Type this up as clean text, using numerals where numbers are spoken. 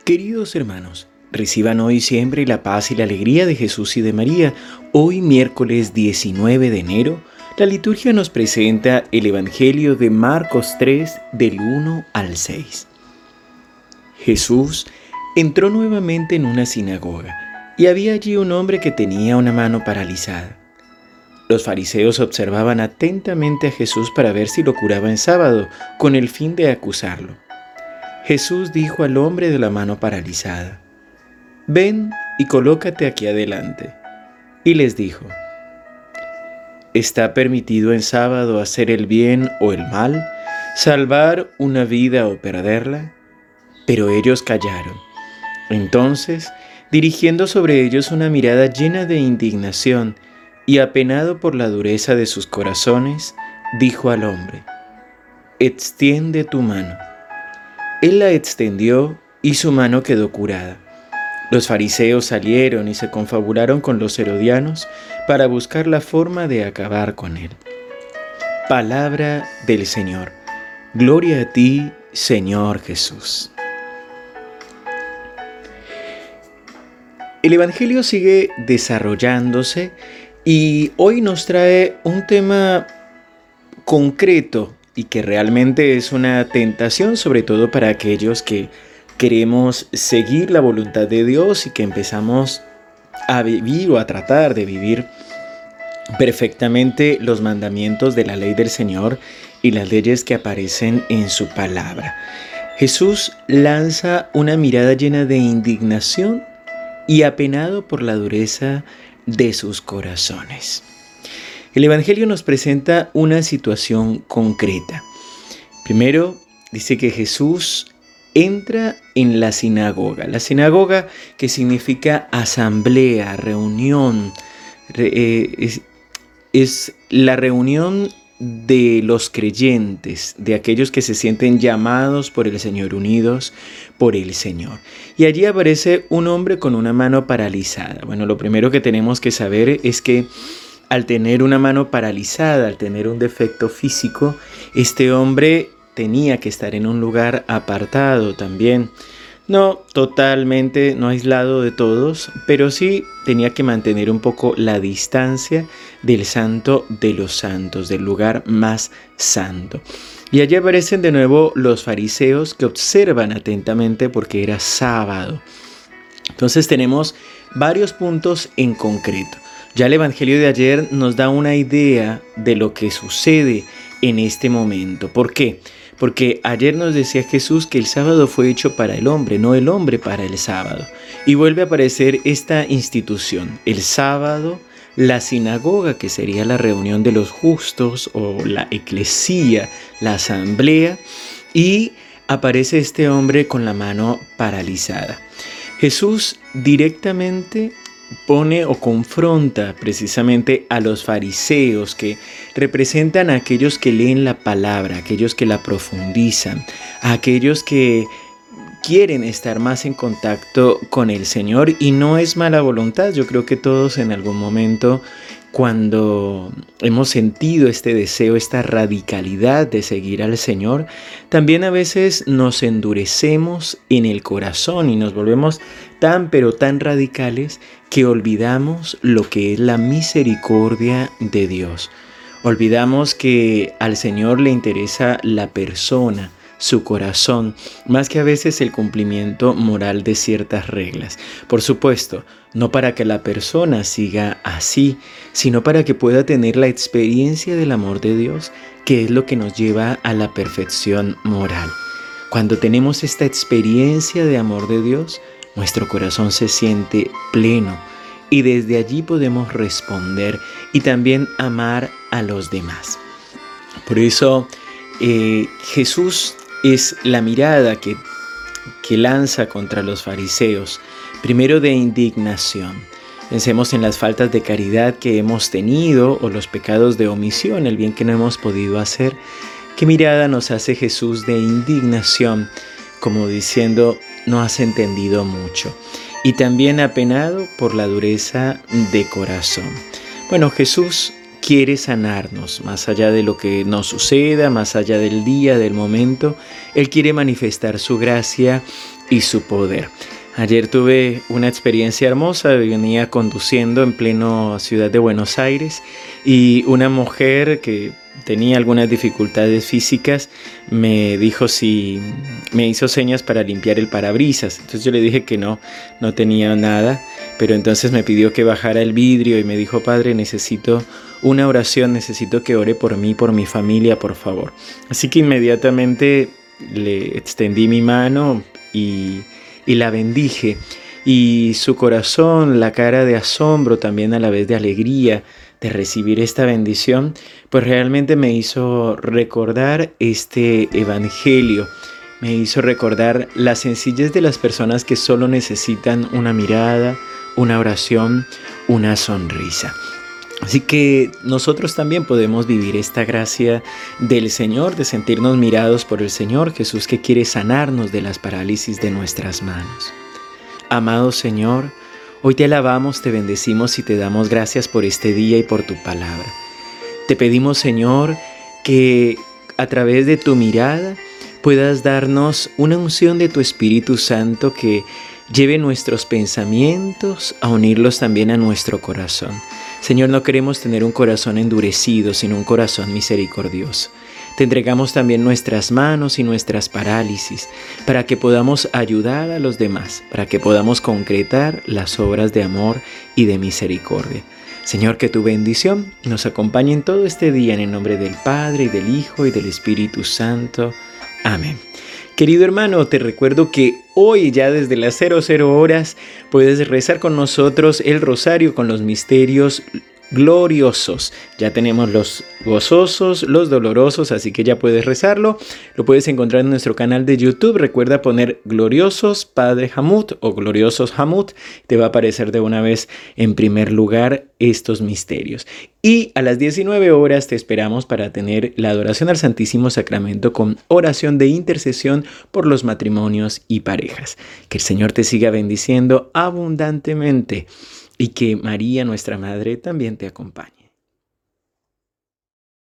Queridos hermanos, reciban hoy siempre la paz y la alegría de Jesús y de María. Hoy, miércoles 19 de enero, la liturgia nos presenta el Evangelio de Marcos 3, del 1 al 6. Jesús entró nuevamente en una sinagoga, y había allí un hombre que tenía una mano paralizada. Los fariseos observaban atentamente a Jesús para ver si lo curaba en sábado, con el fin de acusarlo. Jesús dijo al hombre de la mano paralizada: «Ven y colócate aquí adelante». Y les dijo: ¿Está permitido en sábado hacer el bien o el mal, salvar una vida o perderla? Pero ellos callaron. Entonces, dirigiendo sobre ellos una mirada llena de indignación y apenado por la dureza de sus corazones, dijo al hombre: «Extiende tu mano». Él la extendió y su mano quedó curada. Los fariseos salieron y se confabularon con los herodianos para buscar la forma de acabar con él. Palabra del Señor. Gloria a ti, Señor Jesús. El Evangelio sigue desarrollándose y hoy nos trae un tema concreto y que realmente es una tentación, sobre todo para aquellos que queremos seguir la voluntad de Dios y que empezamos a vivir o a tratar de vivir perfectamente los mandamientos de la ley del Señor y las leyes que aparecen en su palabra. Jesús lanza una mirada llena de indignación y apenado por la dureza de sus corazones. El Evangelio nos presenta una situación concreta. Primero, dice que Jesús entra en la sinagoga que significa asamblea, reunión, es la reunión de los creyentes, de aquellos que se sienten llamados por el Señor, unidos por el Señor. Y allí aparece un hombre con una mano paralizada. Bueno, lo primero que tenemos que saber es que al tener una mano paralizada, al tener un defecto físico, este hombre tenía que estar en un lugar apartado también. No totalmente, no aislado de todos, pero sí tenía que mantener un poco la distancia del santo de los santos, del lugar más santo. Y allí aparecen de nuevo los fariseos que observan atentamente porque era sábado. Entonces tenemos varios puntos en concreto. Ya el Evangelio de ayer nos da una idea de lo que sucede en este momento. ¿Por qué? Porque ayer nos decía Jesús que el sábado fue hecho para el hombre, no el hombre para el sábado. Y vuelve a aparecer esta institución, el sábado, la sinagoga, que sería la reunión de los justos, o la eclesía, la asamblea, y aparece este hombre con la mano paralizada. Jesús directamente pone o confronta precisamente a los fariseos, que representan a aquellos que leen la palabra, a aquellos que la profundizan, a aquellos que quieren estar más en contacto con el Señor, y no es mala voluntad. Yo creo que todos en algún momento, cuando hemos sentido este deseo, esta radicalidad de seguir al Señor, también a veces nos endurecemos en el corazón y nos volvemos tan pero tan radicales que olvidamos lo que es la misericordia de Dios. Olvidamos que al Señor le interesa la persona, su corazón, más que a veces el cumplimiento moral de ciertas reglas. Por supuesto, no para que la persona siga así, sino para que pueda tener la experiencia del amor de Dios, que es lo que nos lleva a la perfección moral. Cuando tenemos esta experiencia de amor de Dios, nuestro corazón se siente pleno y desde allí podemos responder y también amar a los demás. Por eso Jesús es la mirada que lanza contra los fariseos, primero de indignación. Pensemos en las faltas de caridad que hemos tenido o los pecados de omisión, el bien que no hemos podido hacer. ¿Qué mirada nos hace Jesús de indignación? Como diciendo, no has entendido mucho. Y también apenado por la dureza de corazón. Bueno, Jesús quiere sanarnos, más allá de lo que nos suceda, más allá del día, del momento. Él quiere manifestar su gracia y su poder. Ayer tuve una experiencia hermosa, venía conduciendo en pleno ciudad de Buenos Aires y una mujer que tenía algunas dificultades físicas me dijo si me hizo señas para limpiar el parabrisas. Entonces yo le dije que no tenía nada, pero entonces me pidió que bajara el vidrio y me dijo: Padre, necesito una oración, necesito que ore por mí, por mi familia, por favor. Así que inmediatamente le extendí mi mano y la bendije, y su corazón, la cara de asombro, también a la vez de alegría de recibir esta bendición, pues realmente me hizo recordar este evangelio, me hizo recordar la sencillez de las personas que solo necesitan una mirada, una oración, una sonrisa. Así que nosotros también podemos vivir esta gracia del Señor, de sentirnos mirados por el Señor Jesús, que quiere sanarnos de las parálisis de nuestras manos. Amado Señor, hoy te alabamos, te bendecimos y te damos gracias por este día y por tu palabra. Te pedimos, Señor, que a través de tu mirada puedas darnos una unción de tu Espíritu Santo que lleve nuestros pensamientos a unirlos también a nuestro corazón. Señor, no queremos tener un corazón endurecido, sino un corazón misericordioso. Te entregamos también nuestras manos y nuestras parálisis para que podamos ayudar a los demás, para que podamos concretar las obras de amor y de misericordia. Señor, que tu bendición nos acompañe en todo este día, en el nombre del Padre, y del Hijo, y del Espíritu Santo. Amén. Querido hermano, te recuerdo que hoy, ya desde las 00 horas, puedes rezar con nosotros el rosario con los misterios gloriosos. Ya tenemos los gozosos, los dolorosos, así que ya puedes rezarlo. Lo puedes encontrar en nuestro canal de YouTube. Recuerda poner Gloriosos Padre Hamut o Gloriosos Hamut. Te va a aparecer de una vez en primer lugar estos misterios. Y a las 19 horas te esperamos para tener la adoración al Santísimo Sacramento con oración de intercesión por los matrimonios y parejas. Que el Señor te siga bendiciendo abundantemente y que María, nuestra Madre, también te acompañe.